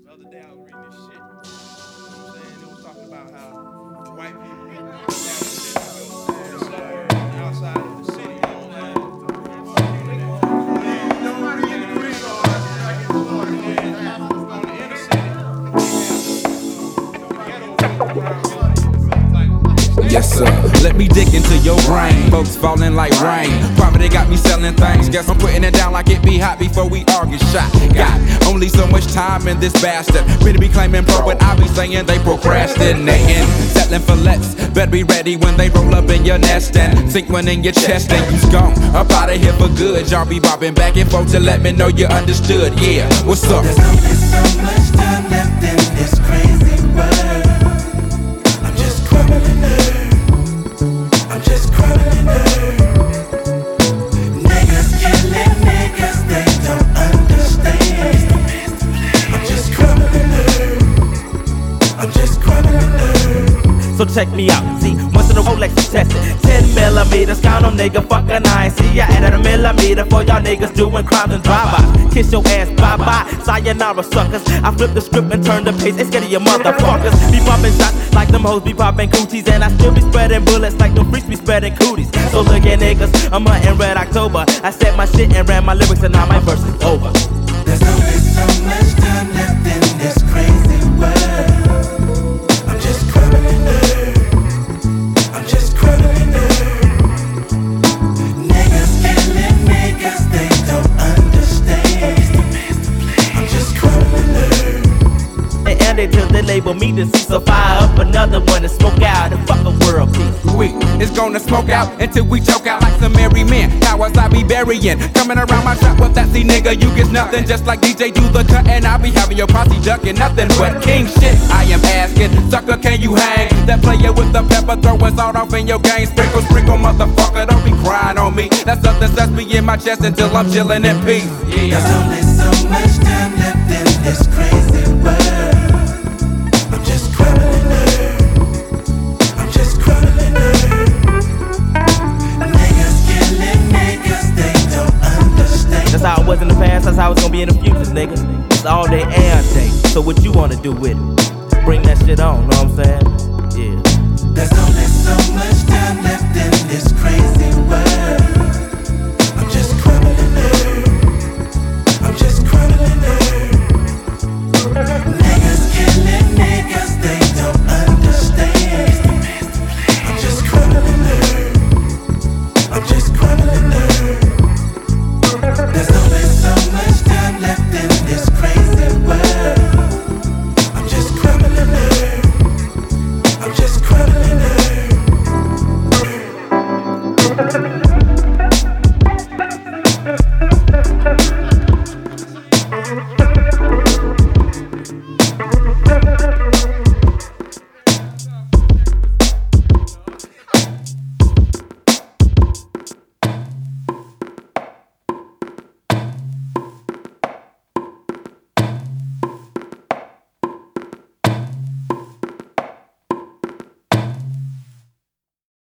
The other day I was reading this shit. You know what I'm saying? It was talking about how white people have outside of the city. Yes sir, let me dig into your brain. Folks falling like rain. Poverty got me selling things. Guess I'm putting it down like it be hot before we all get shot. Got only so much time in this bastard. Better be claiming pro, but I be saying they procrastinating. Settling for less. Better be ready when they roll up in your nest and sink one in your chest and you's gone. Up out of here for good. Y'all be bobbing back and forth to let me know you understood. Yeah, what's up? There's only so much time left in this crazy world. I'm just crumbling earth. I'm just crumbling earth. Niggas killing niggas, they don't understand. I'm just crumbling earth. I'm just crumbling earth. So check me out, see, once in a Rolex is tested 10 millimeters, count on nigga, fuckin' I ain't see ya added a millimeter for y'all niggas doing crimes and drive-bys. Kiss your ass, bye-bye, sayonara suckers. I flip the script and turn the page, they scared of your motherfuckers. Be poppin' shots like them hoes be poppin' coochies, and I still be spreading bullets like them freaks be spreading cooties. So look at niggas, I'm hunting Red October. I said my shit and ran my lyrics and now my verse is over. There's only so much time left in this crazy world. I'm just crumbling earth. I'm just crumbling earth. Niggas killing niggas, they don't understand. I'm just crumbling earth. And they till they label me to see, so fire up another one and smoke out and fuck a world peace. It's gonna smoke out until we choke out like some merry men. Cowards I be burying. Coming around my trap with that, see nigga, you get nothing. Just like DJ do the cut and I be having your posse ducking nothing but king shit. I am asking, sucker, can you hang? That player with the pepper throwing salt off in your game. Sprinkle, sprinkle, motherfucker, don't be crying on me. That's something that's me in my chest until I'm chilling in peace. Yeah. There's only so much time left in this crazy world. I'm just crumbling earth. I'm just crumbling earth. Niggas killing niggas, they don't understand. That's how it was in the past, that's how it's gonna be in the future, niggas. It's all day and day. So what you wanna do with it? Bring that shit on, know what I'm saying? Yeah. There's only so much time left in this crazy world. I'm just crumbling earth. I'm just crumbling earth. Niggas killing niggas, they don't understand. I'm just crumbling earth. I'm just crumbling earth. There's only so much time left in this crazy world. I'm just crumbling earth. I'm just crumbling earth.